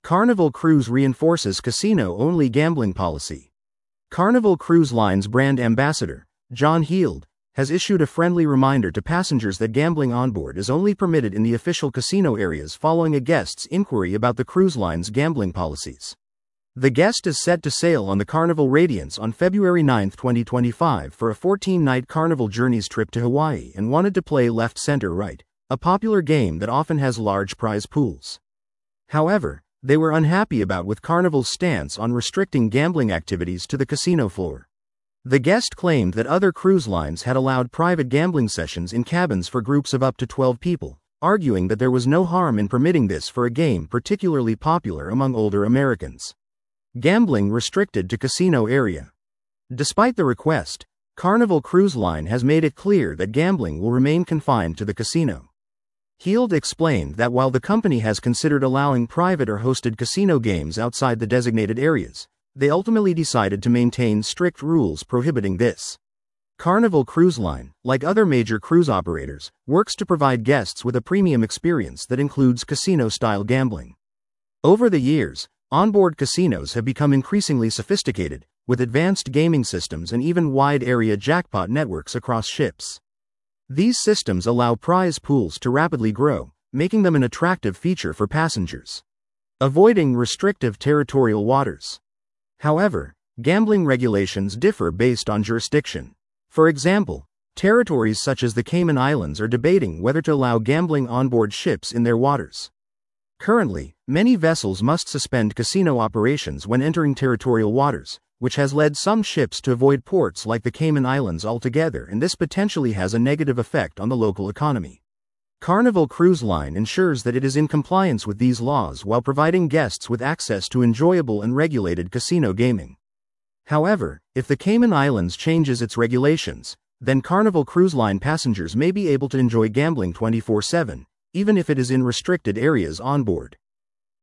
Carnival Cruise reinforces casino-only gambling policy. Carnival Cruise Line's brand ambassador, John Heald, has issued a friendly reminder to passengers that gambling on board is only permitted in the official casino areas following a guest's inquiry about the cruise line's gambling policies. The guest is set to sail on the Carnival Radiance on February 9, 2025 for a 14-night Carnival Journeys trip to Hawaii and wanted to play Left Center Right, a popular game that often has large prize pools. However, they were unhappy with Carnival's stance on restricting gambling activities to the casino floor. The guest claimed that other cruise lines had allowed private gambling sessions in cabins for groups of up to 12 people, arguing that there was no harm in permitting this for a game particularly popular among older Americans. Gambling restricted to casino area. Despite the request, Carnival Cruise Line has made it clear that gambling will remain confined to the casino. Heald explained that while the company has considered allowing private or hosted casino games outside the designated areas, they ultimately decided to maintain strict rules prohibiting this. Carnival Cruise Line, like other major cruise operators, works to provide guests with a premium experience that includes casino-style gambling. Over the years, onboard casinos have become increasingly sophisticated, with advanced gaming systems and even wide-area jackpot networks across ships. These systems allow prize pools to rapidly grow, making them an attractive feature for passengers. Avoiding restrictive territorial waters. However, gambling regulations differ based on jurisdiction. For example, territories such as the Cayman Islands are debating whether to allow gambling onboard ships in their waters. Currently, many vessels must suspend casino operations when entering territorial waters, which has led some ships to avoid ports like the Cayman Islands altogether, and this potentially has a negative effect on the local economy. Carnival Cruise Line ensures that it is in compliance with these laws while providing guests with access to enjoyable and regulated casino gaming. However, if the Cayman Islands changes its regulations, then Carnival Cruise Line passengers may be able to enjoy gambling 24/7, even if it is in restricted areas on board.